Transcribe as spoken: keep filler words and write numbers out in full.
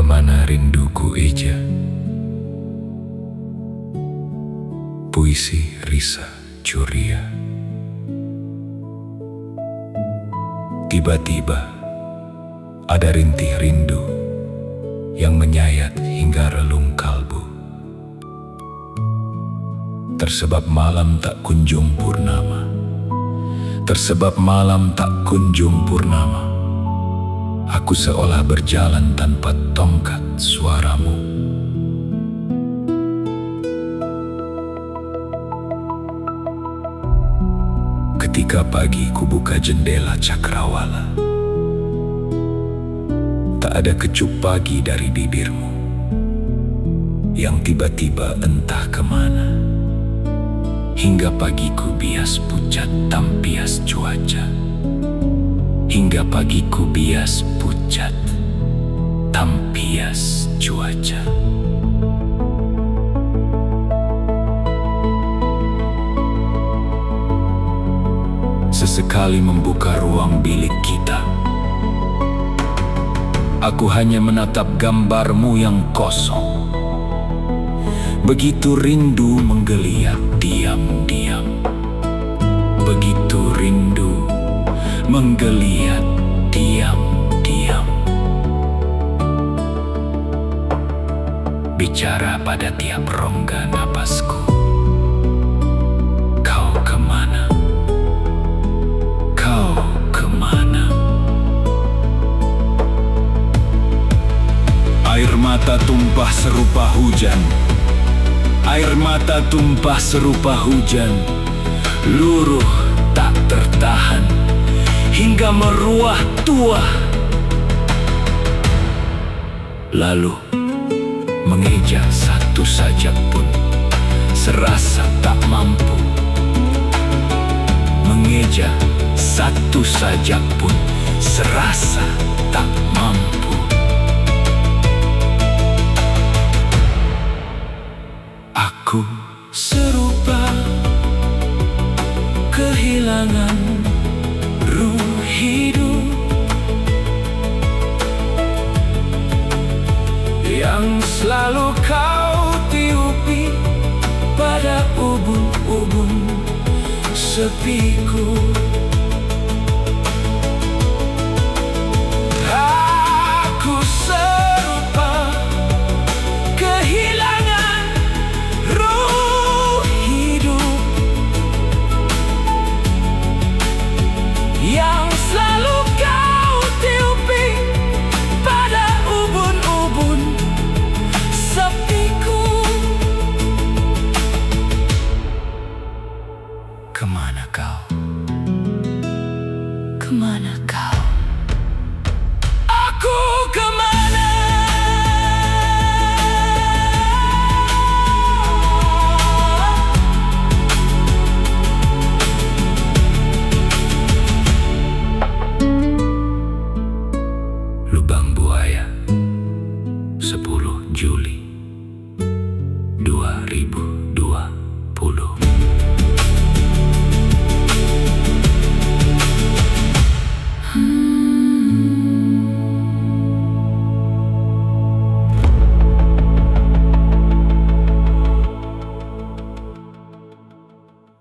kemana rinduku eja. Puisi Risa Juria. Tiba-tiba ada rintih rindu yang menyayat hingga relung kalbu. Tersebab malam tak kunjung purnama, tersebab malam tak kunjung purnama. Aku seolah berjalan tanpa tongkat suaramu. Ketika pagi ku buka jendela cakrawala, tak ada kecup pagi dari bibirmu yang tiba-tiba entah kemana. Hingga pagiku bias pucat tampias cuaca, hingga pagiku bias pucat tampias cuaca. Sesekali membuka ruang bilik kita, aku hanya menatap gambarmu yang kosong. Begitu rindu menggeliat diam-diam, begitu rindu menggeliat diam-diam. Bicara pada tiap rongga napasku, kau kemana? Kau kemana? Air mata tumpah serupa hujan, air mata tumpah serupa hujan, luruh tak tertahan hingga meruah tuah. Lalu mengeja satu sajak pun serasa tak mampu. Mengeja satu sajak pun serasa tak mampu. Aku serupa kehilangan ruh hidup yang selalu kau tiupi pada ubun-ubun sepiku. Aku serupa kehilangan ruh hidup yang selalu kau tiupi pada ubun-ubun sepiku. Kemana kau? Kemana